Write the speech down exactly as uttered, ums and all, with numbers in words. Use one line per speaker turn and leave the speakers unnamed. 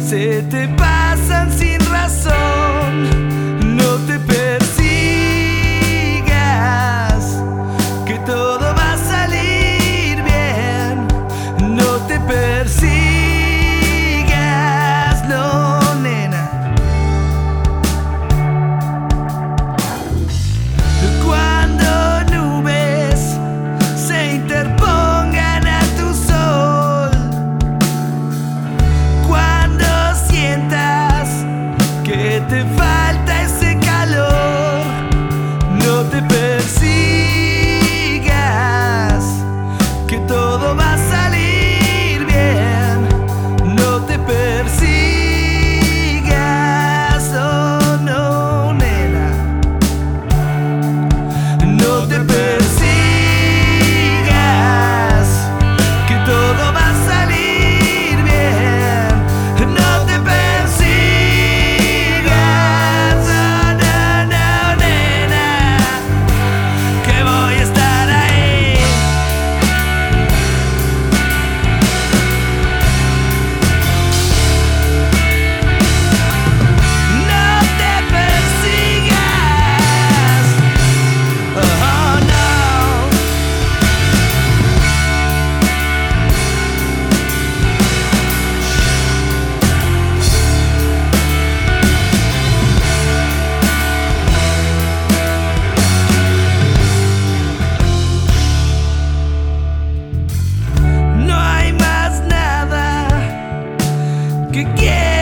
se te pasan sin razón. No te persigas, que todo va a salir bien. No te persigas, no, nena. Cuando nubes se interpongan a tu sol, cuando sientas que te falta ese calor, no te persigas, que todo va a salir bien. No te persigas, oh no, nena. No te persigas, que todo va a salir bien. No te persigas, oh, no, no, nena, que voy a estar ahí. No te persigas, oh no. No hay más nada que quiera.